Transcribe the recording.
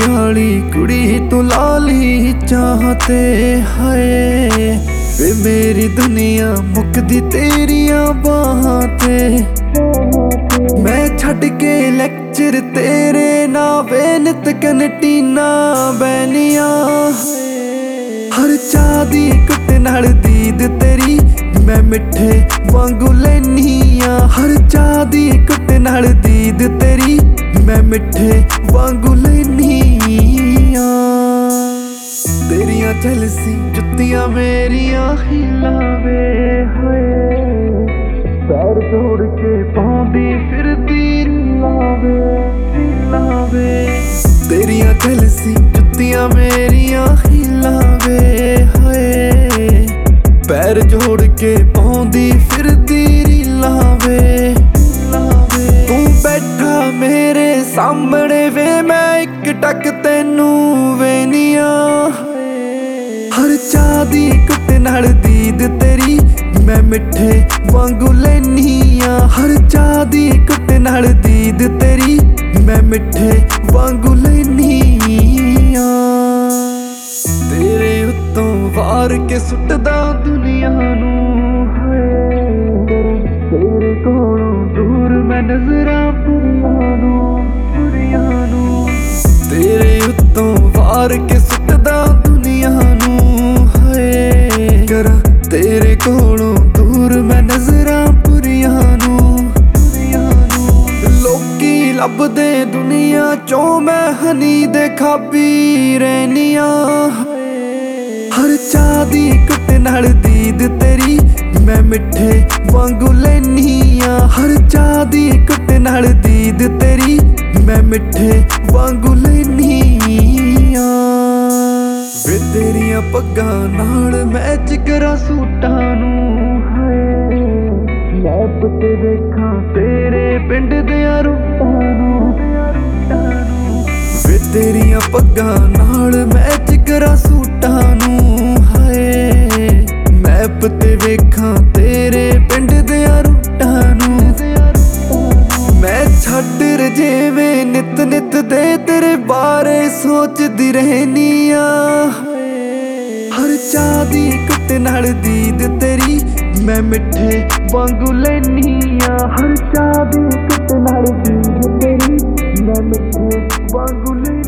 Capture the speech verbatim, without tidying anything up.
वाली कुड़ी तू लाली चाहते हाय वे मेरी दुनिया मुकदी तेरिया बाहां ते मैं छड़ के लेक्चर तेरे ना वे नित कैंटीना बैनिया हर चाह दी कुट नाल दीद तेरी मैं मिठे वांगू लैनिया हर चाह दी कुट नाल दीद तेरी मैं मिठे वांगू लैनिया तेरिया झलसी जुत्तियां मेरिया हिलावे हाय पैर जोड़ के पांदी फिरदी लावे लावे तेरिया झलसी जुत्तियां मेरिया हिलावे हाय पैर जोड़ के पांदी फिरदी लावे लावे तू बैठा मेरे सामने वे मैं एक टक तेनू वेनिया हर चाह दी कुट नाल दीद तेरी मैं मिठे वांगू लैनिया हर चाह दी कुट नाल दीद तेरी मैं मिठे वांगू लैनिया तेरे उत्तों वार के सुटदा दुनिया नू तेरे कोलों दूर मैं नजरां पुरियां नू पुरियां नू तेरे उत्तों वार के सुटदा दुनिया नू करा तेरे कोलों दूर मैं नजरां पुरियां नू लोकी लभदे दुनिया चों मैं हनी दे खाबी रहनिया हर चाह दी कुट नाल दीद तेरी मैं मिठे वांगू लैनिया हर चाह दी कुट नाल दीद तेरी मैं मिठे वांगू लैनिया वे तेरिया पग्गां नाल मैच करा सूटां नू लैप ते देखां तेरे पिंड दियां रूटां नू वे तेरिया पग्गां नाल मैच करा सूटां नू मैप ते वेखां तेरे पिंड दियां रूटां नू मैं छड्ड रजेवे नित नित दे तेरे बारे सोचदी रहनिया हर चाह दी कुट नाल दीद तेरी मैं मिठे वांगू लैनिया हर चाह दी कुट नाल दीद तेरी मैं मिठे वांगू लैनिया।